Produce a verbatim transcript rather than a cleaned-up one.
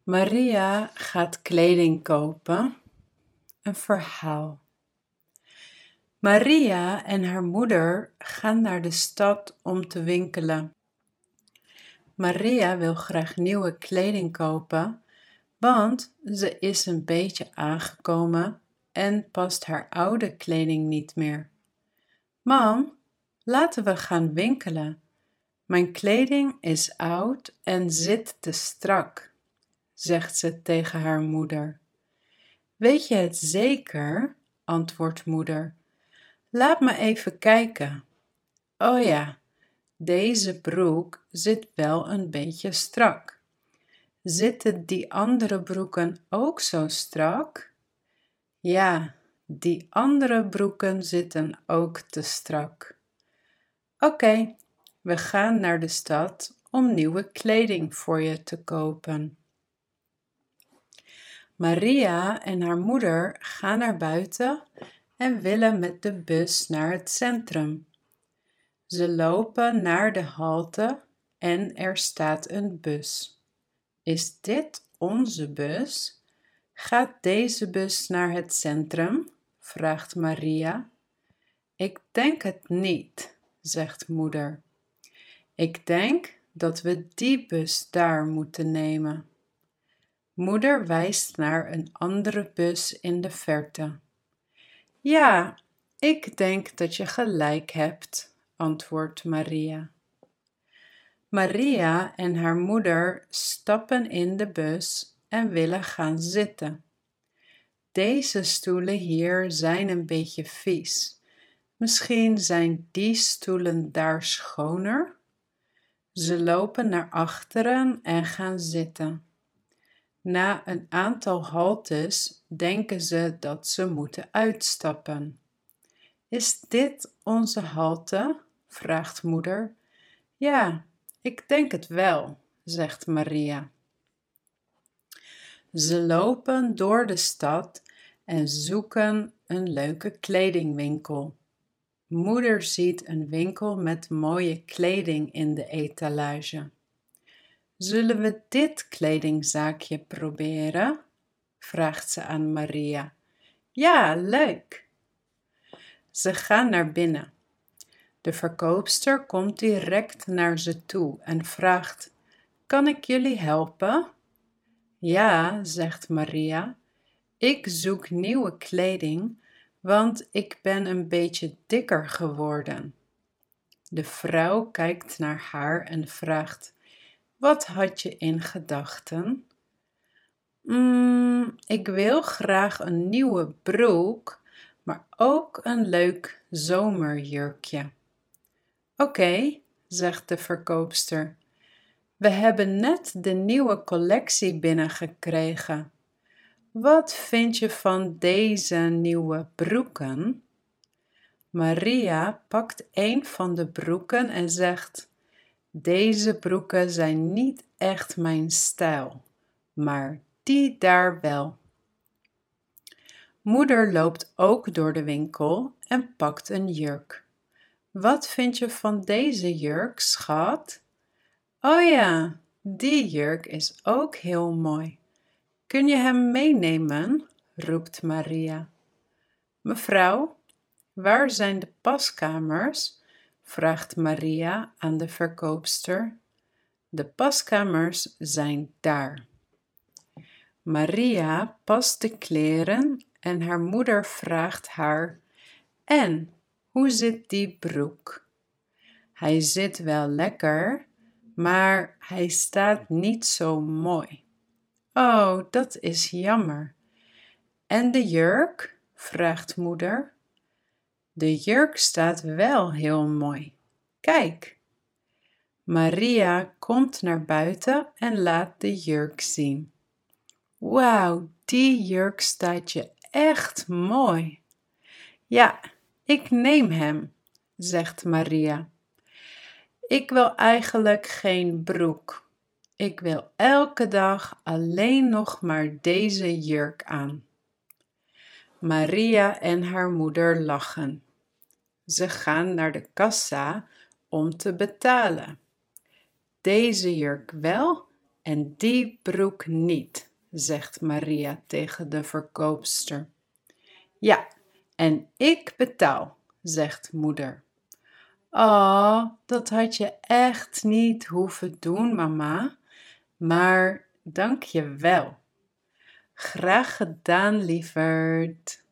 Maria gaat kleding kopen. Een verhaal. Maria en haar moeder gaan naar de stad om te winkelen. Maria wil graag nieuwe kleding kopen, want ze is een beetje aangekomen en past haar oude kleding niet meer. Mam, laten we gaan winkelen. Mijn kleding is oud en zit te strak, zegt ze tegen haar moeder. Weet je het zeker? Antwoordt moeder. Laat me even kijken. Oh ja, deze broek zit wel een beetje strak. Zitten die andere broeken ook zo strak? Ja, die andere broeken zitten ook te strak. Oké, we gaan naar de stad om nieuwe kleding voor je te kopen. Maria en haar moeder gaan naar buiten en willen met de bus naar het centrum. Ze lopen naar de halte en er staat een bus. Is dit onze bus? Gaat deze bus naar het centrum? Vraagt Maria. Ik denk het niet, zegt moeder. Ik denk dat we die bus daar moeten nemen. Moeder wijst naar een andere bus in de verte. Ja, ik denk dat je gelijk hebt, antwoordt Maria. Maria en haar moeder stappen in de bus en willen gaan zitten. Deze stoelen hier zijn een beetje vies. Misschien zijn die stoelen daar schoner? Ze lopen naar achteren en gaan zitten. Na een aantal haltes denken ze dat ze moeten uitstappen. Is dit onze halte? Vraagt moeder. Ja, ik denk het wel, zegt Maria. Ze lopen door de stad en zoeken een leuke kledingwinkel. Moeder ziet een winkel met mooie kleding in de etalage. Zullen we dit kledingzaakje proberen? Vraagt ze aan Maria. Ja, leuk. Ze gaan naar binnen. De verkoopster komt direct naar ze toe en vraagt: Kan ik jullie helpen? Ja, zegt Maria. Ik zoek nieuwe kleding, want ik ben een beetje dikker geworden. De vrouw kijkt naar haar en vraagt: Wat had je in gedachten? Mm, ik wil graag een nieuwe broek, maar ook een leuk zomerjurkje. Oké, zegt de verkoopster. We hebben net de nieuwe collectie binnengekregen. Wat vind je van deze nieuwe broeken? Maria pakt een van de broeken en zegt: Deze broeken zijn niet echt mijn stijl, maar die daar wel. Moeder loopt ook door de winkel en pakt een jurk. Wat vind je van deze jurk, schat? Oh ja, die jurk is ook heel mooi. Kun je hem meenemen? Roept Maria. Mevrouw, waar zijn de paskamers? Vraagt Maria aan de verkoopster. De paskamers zijn daar. Maria past de kleren en haar moeder vraagt haar: En, hoe zit die broek? Hij zit wel lekker, maar hij staat niet zo mooi. Oh, dat is jammer. En de jurk? Vraagt moeder. De jurk staat wel heel mooi. Kijk. Maria komt naar buiten en laat de jurk zien. Wauw, die jurk staat je echt mooi. Ja, ik neem hem, zegt Maria. Ik wil eigenlijk geen broek. Ik wil elke dag alleen nog maar deze jurk aan. Maria en haar moeder lachen. Ze gaan naar de kassa om te betalen. Deze jurk wel En die broek niet, zegt Maria tegen de verkoopster. Ja, en ik betaal, zegt moeder. Oh, dat had je echt niet hoeven doen, mama, maar dank je wel. Graag gedaan, lieverd.